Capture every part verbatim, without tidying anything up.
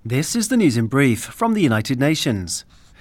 This is the news in brief from the United Nations.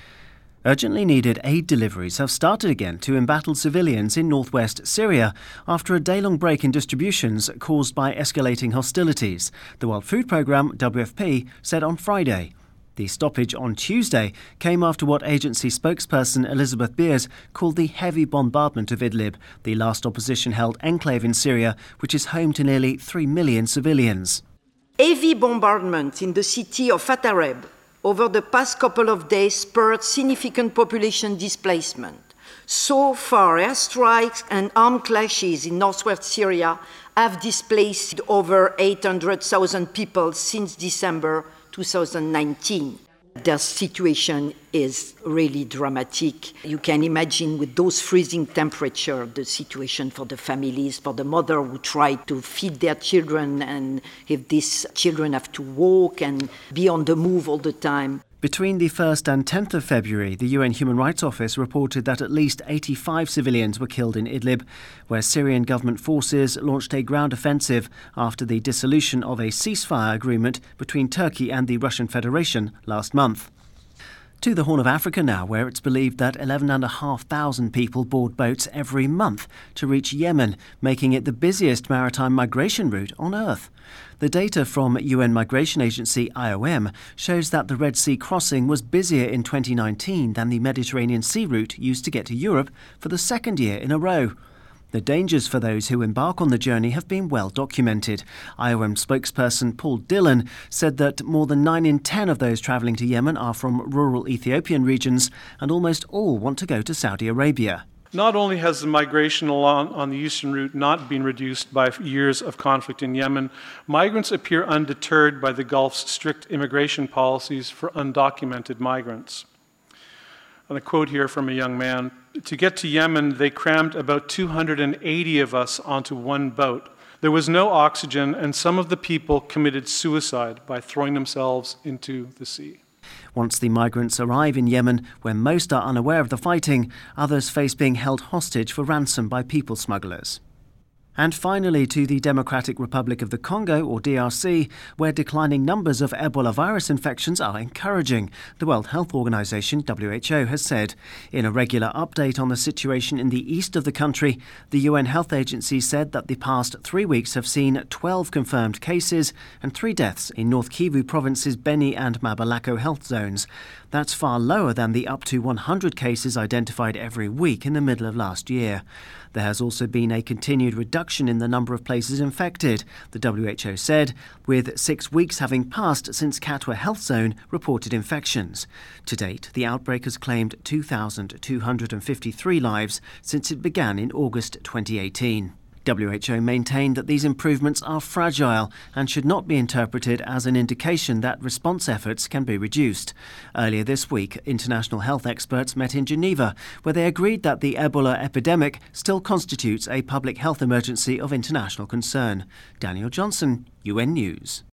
Urgently needed aid deliveries have started again to embattled civilians in northwest Syria after a day-long break in distributions caused by escalating hostilities, the World Food Programme, W F P, said on Friday. The stoppage on Tuesday came after what agency spokesperson Elizabeth Beers called the heavy bombardment of Idlib, the last opposition-held enclave in Syria, which is home to nearly three million civilians. Heavy bombardment in the city of Atareb over the past couple of days spurred significant population displacement. So far, airstrikes and armed clashes in northwest Syria have displaced over eight hundred thousand people since December two thousand nineteen. The situation is really dramatic. You can imagine with those freezing temperatures, the situation for the families, for the mother who try to feed their children, and if these children have to walk and be on the move all the time. Between the first and tenth of February, the U N Human Rights Office reported that at least eighty-five civilians were killed in Idlib, where Syrian government forces launched a ground offensive after the dissolution of a ceasefire agreement between Turkey and the Russian Federation last month. To the Horn of Africa now, where it's believed that eleven thousand five hundred people board boats every month to reach Yemen, making it the busiest maritime migration route on Earth. The data from U N migration agency I O M shows that the Red Sea crossing was busier in twenty nineteen than the Mediterranean Sea route used to get to Europe for the second year in a row. The dangers for those who embark on the journey have been well documented. I O M spokesperson Paul Dillon said that more than nine in ten of those travelling to Yemen are from rural Ethiopian regions, and almost all want to go to Saudi Arabia. Not only has the migration along on the eastern route not been reduced by years of conflict in Yemen, migrants appear undeterred by the Gulf's strict immigration policies for undocumented migrants. And a quote here from a young man: "To get to Yemen, they crammed about two hundred eighty of us onto one boat. There was no oxygen, and some of the people committed suicide by throwing themselves into the sea." Once the migrants arrive in Yemen, where most are unaware of the fighting, others face being held hostage for ransom by people smugglers. And finally, to the Democratic Republic of the Congo, or D R C, where declining numbers of Ebola virus infections are encouraging, the World Health Organization, W H O, has said. In a regular update on the situation in the east of the country, the U N Health Agency said that the past three weeks have seen twelve confirmed cases and three deaths in North Kivu province's Beni and Mabalako health zones. That's far lower than the up to one hundred cases identified every week in the middle of last year. There has also been a continued reduction in the number of places infected, the W H O said, with six weeks having passed since Katwa Health Zone reported infections. To date, the outbreak has claimed two thousand two hundred fifty-three lives since it began in August twenty eighteen. W H O maintained that these improvements are fragile and should not be interpreted as an indication that response efforts can be reduced. Earlier this week, international health experts met in Geneva, where they agreed that the Ebola epidemic still constitutes a public health emergency of international concern. Daniel Johnson, U N News.